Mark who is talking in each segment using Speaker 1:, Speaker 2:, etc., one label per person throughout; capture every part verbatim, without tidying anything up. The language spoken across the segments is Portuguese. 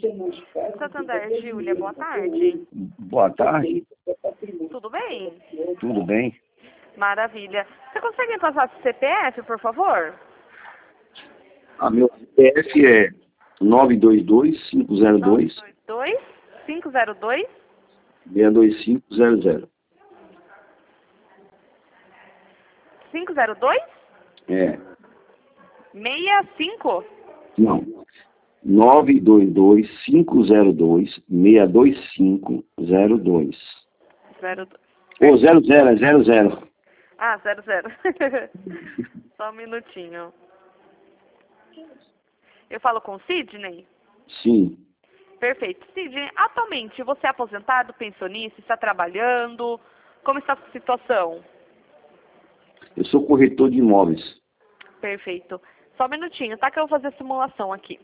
Speaker 1: Santander, Júlia, boa tarde.
Speaker 2: Boa tarde.
Speaker 1: Tudo bem?
Speaker 2: Tudo bem?
Speaker 1: Maravilha. Você consegue passar o C P F, por favor?
Speaker 2: A meu C P F é nove dois dois, cinco zero dois,
Speaker 1: dois cinco zero dois
Speaker 2: seis dois cinco zero zero.
Speaker 1: cinco zero dois?
Speaker 2: É.
Speaker 1: seis cinco?
Speaker 2: Não. nove dois dois, cinco zero dois, seis dois cinco zero dois.
Speaker 1: zero dois.
Speaker 2: Ou zero zero, é zero zero.
Speaker 1: Ah, zero zero. Só um minutinho. Eu falo com o Sidney?
Speaker 2: Sim.
Speaker 1: Perfeito. Sidney, atualmente você é aposentado, pensionista, está trabalhando? Como está a sua situação?
Speaker 2: Eu sou corretor de imóveis.
Speaker 1: Perfeito. Só um minutinho, tá? Que eu vou fazer a simulação aqui.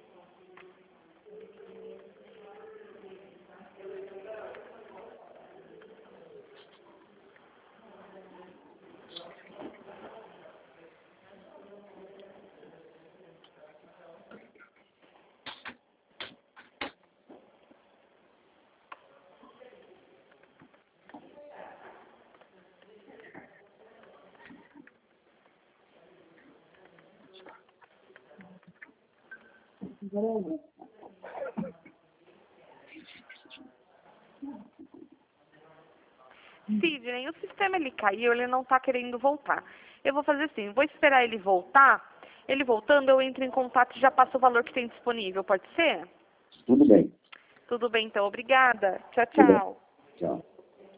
Speaker 1: Sidney, o sistema ele caiu, ele não está querendo voltar. Eu vou fazer assim, vou esperar ele voltar. Ele voltando, eu entro em contato e já passo o valor que tem disponível, pode ser?
Speaker 2: Tudo bem.
Speaker 1: Tudo bem, então. Obrigada. Tchau,
Speaker 2: Tudo bem.
Speaker 1: tchau.
Speaker 2: Tchau.